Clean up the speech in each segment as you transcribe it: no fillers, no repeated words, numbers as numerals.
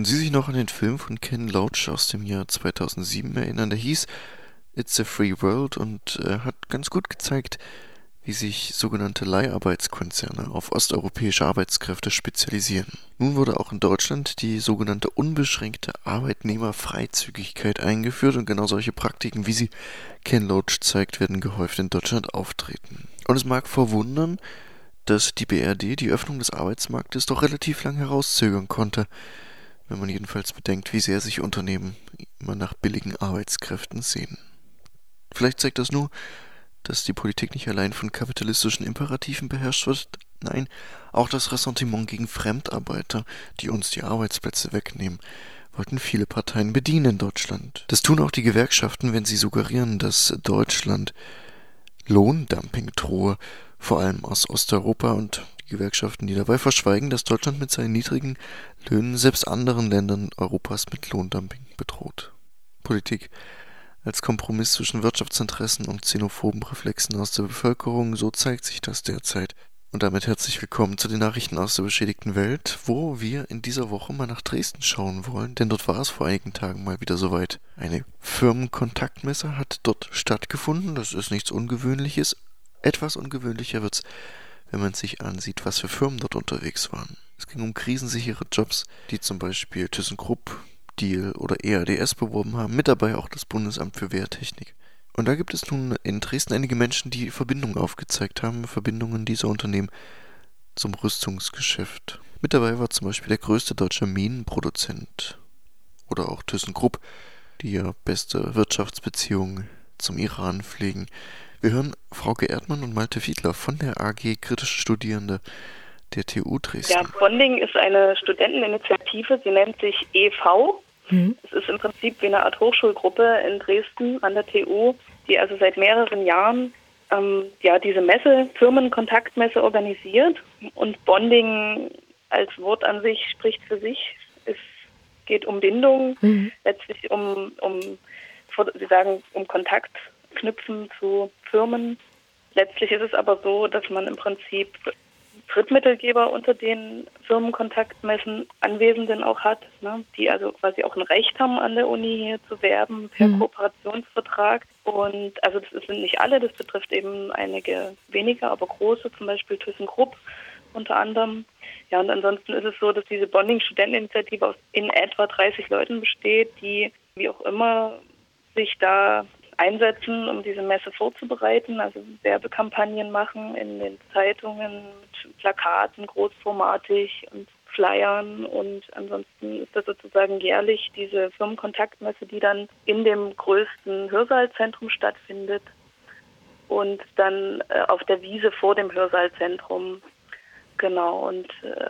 Sie sich noch an den Film von Ken Loach aus dem Jahr 2007 erinnern? Der hieß It's a Free World und hat ganz gut gezeigt, wie sich sogenannte Leiharbeitskonzerne auf osteuropäische Arbeitskräfte spezialisieren. Nun wurde auch in Deutschland die sogenannte unbeschränkte Arbeitnehmerfreizügigkeit eingeführt und genau solche Praktiken, wie sie Ken Loach zeigt, werden gehäuft in Deutschland auftreten. Und es mag verwundern, dass die BRD die Öffnung des Arbeitsmarktes doch relativ lang herauszögern konnte, wenn man jedenfalls bedenkt, wie sehr sich Unternehmen immer nach billigen Arbeitskräften sehen. Vielleicht zeigt das nur, dass die Politik nicht allein von kapitalistischen Imperativen beherrscht wird, nein, auch das Ressentiment gegen Fremdarbeiter, die uns die Arbeitsplätze wegnehmen, wollten viele Parteien bedienen in Deutschland. Das tun auch die Gewerkschaften, wenn sie suggerieren, dass Deutschland Lohndumping drohe, vor allem aus Osteuropa, und die Gewerkschaften, die dabei verschweigen, dass Deutschland mit seinen niedrigen Löhnen selbst anderen Ländern Europas mit Lohndumping bedroht. Politik als Kompromiss zwischen Wirtschaftsinteressen und xenophoben Reflexen aus der Bevölkerung, so zeigt sich das derzeit. Und damit herzlich willkommen zu den Nachrichten aus der beschädigten Welt, wo wir in dieser Woche mal nach Dresden schauen wollen, denn dort war es vor einigen Tagen mal wieder soweit. Eine Firmenkontaktmesse hat dort stattgefunden, das ist nichts Ungewöhnliches. Etwas ungewöhnlicher wird's, wenn man sich ansieht, was für Firmen dort unterwegs waren. Es ging um krisensichere Jobs, die zum Beispiel ThyssenKrupp, Diehl oder EADS beworben haben, mit dabei auch das Bundesamt für Wehrtechnik. Und da gibt es nun in Dresden einige Menschen, die Verbindungen aufgezeigt haben, Verbindungen dieser Unternehmen zum Rüstungsgeschäft. Mit dabei war zum Beispiel der größte deutsche Minenproduzent oder auch ThyssenKrupp, die ja beste Wirtschaftsbeziehungen zum Iran pflegen. Wir hören Frauke Erdmann und Malte Fiedler von der AG Kritische Studierende der TU Dresden. Ja, Bonding ist eine Studenteninitiative, sie nennt sich e.V. Es ist im Prinzip wie eine Art Hochschulgruppe in Dresden an der TU, die also seit mehreren Jahren diese Messe, Firmenkontaktmesse organisiert. Und Bonding als Wort an sich spricht für sich. Es geht um Bindung, letztlich um Kontakt knüpfen zu Firmen. Letztlich ist es aber so, dass man im Prinzip Drittmittelgeber unter den Firmenkontaktmessen Anwesenden auch hat, ne, die also quasi auch ein Recht haben, an der Uni hier zu werben per Kooperationsvertrag. Und also das sind nicht alle, das betrifft eben einige weniger, aber große, zum Beispiel ThyssenKrupp unter anderem. Ja, und ansonsten ist es so, dass diese Bonding-Studenteninitiative aus in etwa 30 Leuten besteht, die wie auch immer sich da einsetzen, um diese Messe vorzubereiten, also Werbekampagnen machen in den Zeitungen mit Plakaten, großformatig und Flyern, und ansonsten ist das sozusagen jährlich diese Firmenkontaktmesse, die dann in dem größten Hörsaalzentrum stattfindet und dann auf der Wiese vor dem Hörsaalzentrum. Genau, und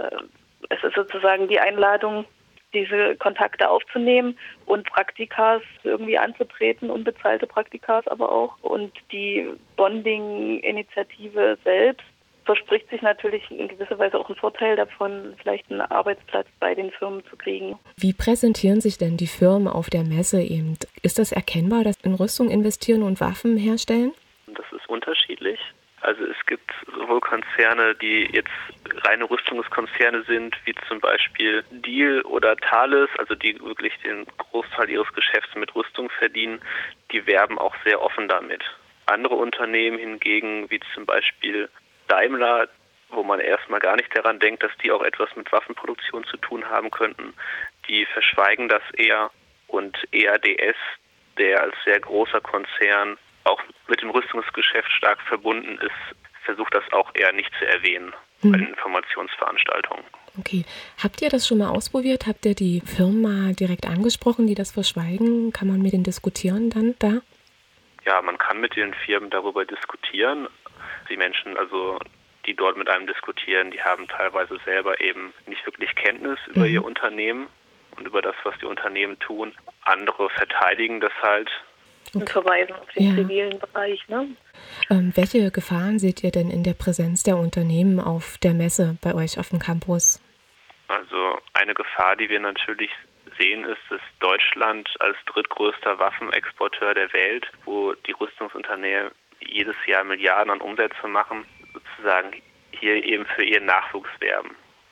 es ist sozusagen die Einladung, diese Kontakte aufzunehmen und Praktikas irgendwie anzutreten, unbezahlte Praktikas aber auch. Und die Bonding-Initiative selbst verspricht sich natürlich in gewisser Weise auch einen Vorteil davon, vielleicht einen Arbeitsplatz bei den Firmen zu kriegen. Wie präsentieren sich denn die Firmen auf der Messe eben? Ist das erkennbar, dass in Rüstung investieren und Waffen herstellen? Das ist unterschiedlich. Also es gibt sowohl Konzerne, die jetzt reine Rüstungskonzerne sind, wie zum Beispiel Diehl oder Thales, also die wirklich den Großteil ihres Geschäfts mit Rüstung verdienen, die werben auch sehr offen damit. Andere Unternehmen hingegen, wie zum Beispiel Daimler, wo man erstmal gar nicht daran denkt, dass die auch etwas mit Waffenproduktion zu tun haben könnten, die verschweigen das eher. Und EADS, der als sehr großer Konzern auch mit dem Rüstungsgeschäft stark verbunden ist, versucht das auch eher nicht zu erwähnen bei den Informationsveranstaltungen. Okay. Habt ihr das schon mal ausprobiert? Habt ihr die Firmen mal direkt angesprochen, die das verschweigen? Kann man mit denen diskutieren dann da? Ja, man kann mit den Firmen darüber diskutieren. Die Menschen, also die dort mit einem diskutieren, die haben teilweise selber eben nicht wirklich Kenntnis über ihr Unternehmen und über das, was die Unternehmen tun. Andere verteidigen das halt. Und verweisen auf den zivilen Bereich, ne? Welche Gefahren seht ihr denn in der Präsenz der Unternehmen auf der Messe bei euch auf dem Campus? Also eine Gefahr, die wir natürlich sehen, ist, dass Deutschland als drittgrößter Waffenexporteur der Welt, wo die Rüstungsunternehmen jedes Jahr Milliarden an Umsätze machen, sozusagen hier eben für ihren Nachwuchs werben.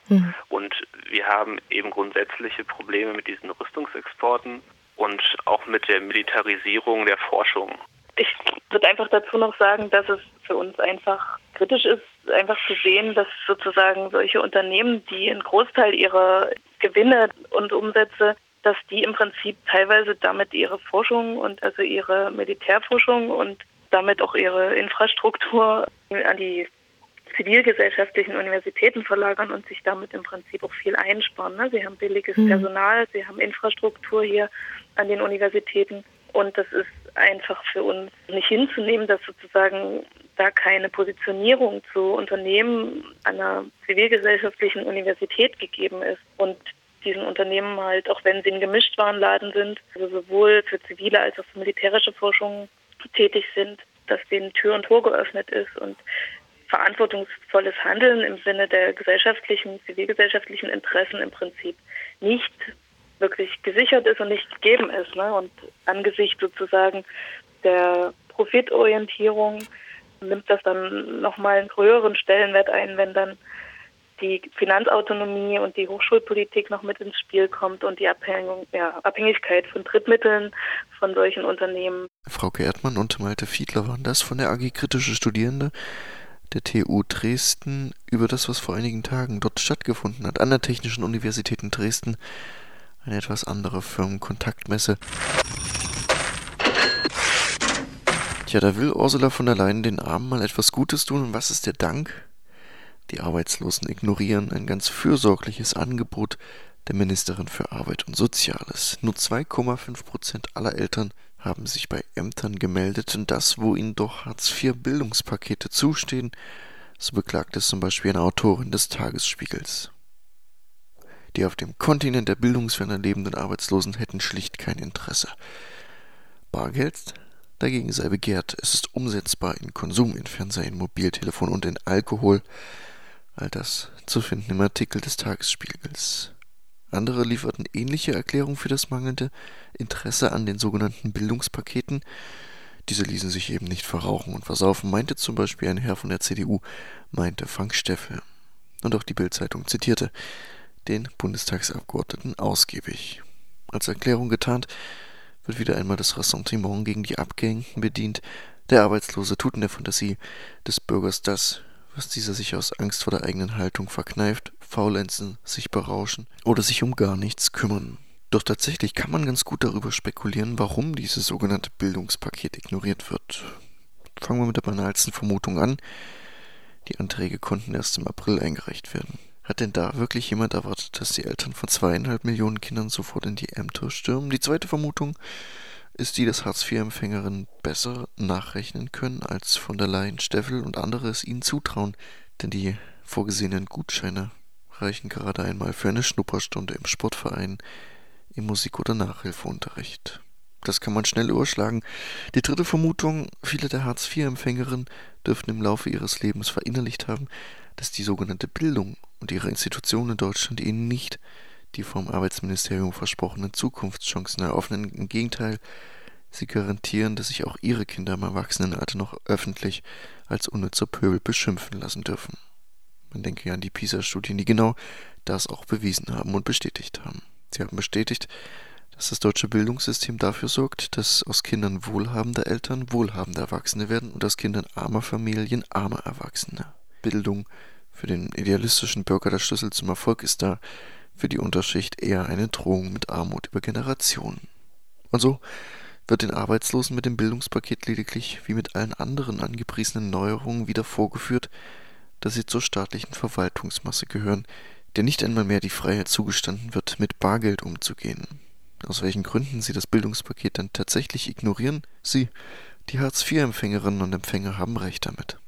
Und wir haben eben grundsätzliche Probleme mit diesen Rüstungsexporten und auch mit der Militarisierung der Forschung. Ich würde einfach dazu noch sagen, dass es für uns einfach kritisch ist, einfach zu sehen, dass sozusagen solche Unternehmen, die einen Großteil ihrer Gewinne und Umsätze, dass die im Prinzip teilweise damit ihre Forschung und also ihre Militärforschung und damit auch ihre Infrastruktur an die zivilgesellschaftlichen Universitäten verlagern und sich damit im Prinzip auch viel einsparen. Sie haben billiges Personal, sie haben Infrastruktur hier an den Universitäten und das ist einfach für uns nicht hinzunehmen, dass sozusagen da keine Positionierung zu Unternehmen einer zivilgesellschaftlichen Universität gegeben ist und diesen Unternehmen halt, auch wenn sie ein Gemischtwarenladen sind, also sowohl für zivile als auch für militärische Forschung tätig sind, dass denen Tür und Tor geöffnet ist und verantwortungsvolles Handeln im Sinne der zivilgesellschaftlichen Interessen im Prinzip nicht wirklich gesichert ist und nicht gegeben ist. Und angesichts sozusagen der Profitorientierung nimmt das dann nochmal einen höheren Stellenwert ein, wenn dann die Finanzautonomie und die Hochschulpolitik noch mit ins Spiel kommt und die Abhängigkeit von Drittmitteln von solchen Unternehmen. Frauke Erdmann und Malte Fiedler waren das von der AG Kritische Studierende der TU Dresden über das, was vor einigen Tagen dort stattgefunden hat, an der Technischen Universität in Dresden. Eine etwas andere Firmenkontaktmesse. Tja, da will Ursula von der Leyen den Armen mal etwas Gutes tun. Und was ist der Dank? Die Arbeitslosen ignorieren ein ganz fürsorgliches Angebot der Ministerin für Arbeit und Soziales. Nur 2,5% aller Eltern haben sich bei Ämtern gemeldet, und das, wo ihnen doch Hartz-IV-Bildungspakete zustehen, so beklagt es zum Beispiel eine Autorin des Tagesspiegels. Die auf dem Kontinent der bildungsferner lebenden Arbeitslosen hätten schlicht kein Interesse. Bargeld dagegen sei begehrt. Es ist umsetzbar in Konsum, in Fernseher, in Mobiltelefon und in Alkohol. All das zu finden im Artikel des Tagesspiegels. Andere lieferten ähnliche Erklärungen für das mangelnde Interesse an den sogenannten Bildungspaketen. Diese ließen sich eben nicht verrauchen und versaufen, meinte zum Beispiel ein Herr von der CDU, meinte Frank Steffel. Und auch die Bild-Zeitung zitierte den Bundestagsabgeordneten ausgiebig. Als Erklärung getarnt wird wieder einmal das Ressentiment gegen die Abgehängten bedient. Der Arbeitslose tut in der Fantasie des Bürgers das, was dieser sich aus Angst vor der eigenen Haltung verkneift, faulenzen, sich berauschen oder sich um gar nichts kümmern. Doch tatsächlich kann man ganz gut darüber spekulieren, warum dieses sogenannte Bildungspaket ignoriert wird. Fangen wir mit der banalsten Vermutung an. Die Anträge konnten erst im April eingereicht werden. Hat denn da wirklich jemand erwartet, dass die Eltern von 2,5 Millionen Kindern sofort in die Ämter stürmen? Die zweite Vermutung ist die, dass Hartz-IV-Empfängerinnen besser nachrechnen können, als von der Leyen, Steffel und andere es ihnen zutrauen. Denn die vorgesehenen Gutscheine reichen gerade einmal für eine Schnupperstunde im Sportverein, im Musik- oder Nachhilfeunterricht. Das kann man schnell überschlagen. Die dritte Vermutung, viele der Hartz-IV-Empfängerinnen dürften im Laufe ihres Lebens verinnerlicht haben, dass die sogenannte Bildung und ihre Institutionen in Deutschland ihnen nicht die vom Arbeitsministerium versprochenen Zukunftschancen eröffnen. Im Gegenteil, sie garantieren, dass sich auch ihre Kinder im Erwachsenenalter noch öffentlich als unnützer Pöbel beschimpfen lassen dürfen. Man denke ja an die PISA-Studien, die genau das auch bewiesen haben und bestätigt haben. Sie haben bestätigt, dass das deutsche Bildungssystem dafür sorgt, dass aus Kindern wohlhabender Eltern wohlhabende Erwachsene werden und aus Kindern armer Familien arme Erwachsene. Bildung für den idealistischen Bürger der Schlüssel zum Erfolg ist da, für die Unterschicht eher eine Drohung mit Armut über Generationen. Und so wird den Arbeitslosen mit dem Bildungspaket lediglich wie mit allen anderen angepriesenen Neuerungen wieder vorgeführt, dass sie zur staatlichen Verwaltungsmasse gehören, der nicht einmal mehr die Freiheit zugestanden wird, mit Bargeld umzugehen. Aus welchen Gründen sie das Bildungspaket dann tatsächlich ignorieren? Sie, die Hartz-IV-Empfängerinnen und Empfänger, haben recht damit.